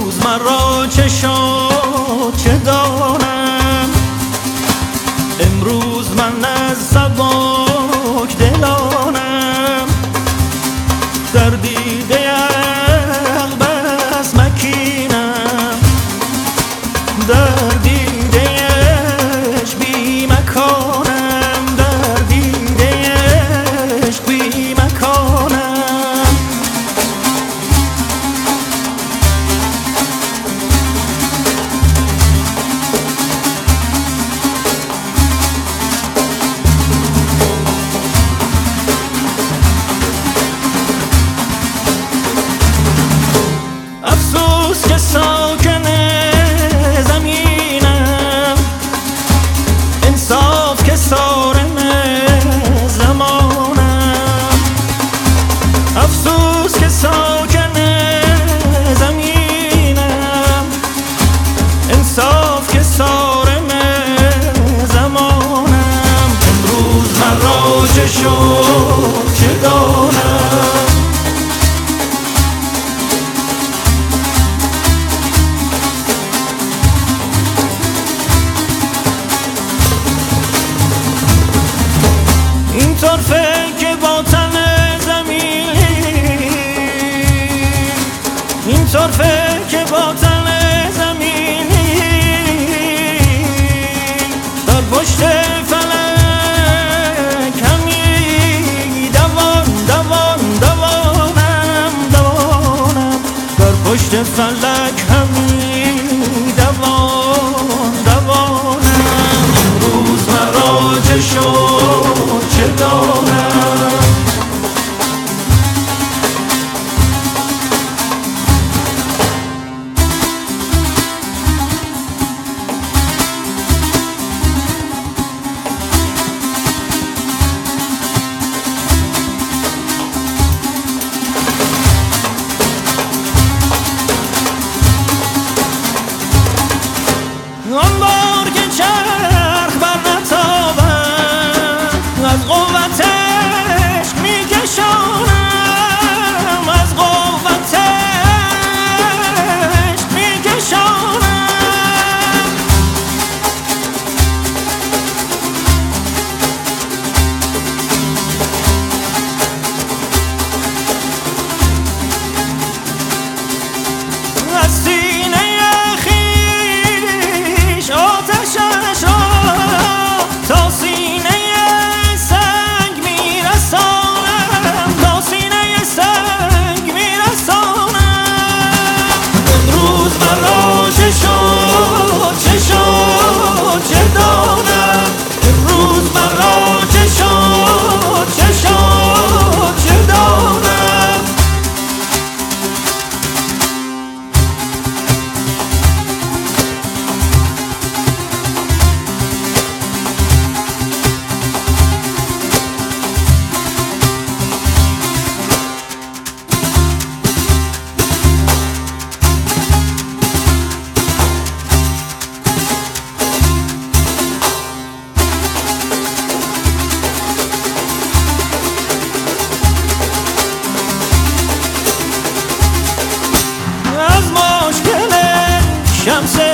امروز مرا چه شد چه دانم، امروز من از سبک دلانم، در دیده عقل بس مکینم، در دیدهش بی مکانم، در دیدهش بی مکانم. افسوس که ساکن زمینم، انصاف که صارم زمانم، افسوس که ساکن زمینم، انصاف که صارم زمانم. امروز مرا چه شد چه دانم، این طرفه که با تن زمین، این طرفه که با تن زمین، در پشت فلک همی دوان دوان دوانم دوانم، در پشت فلک همی دوان دوانم. امروز مرا چه شد چه دانم، آن بار که چرخ بر نتابم، از قوتش میکشانم، از قوتش میکشانم. از سینه خویش آتشش را تا سینه سنگ میرسانم، تا سینه سنگ میرسانم. امروز مرا چه شد چه شد چه دانم، امروز مرا چه شد چه شد چه دانم. از مشکل شمس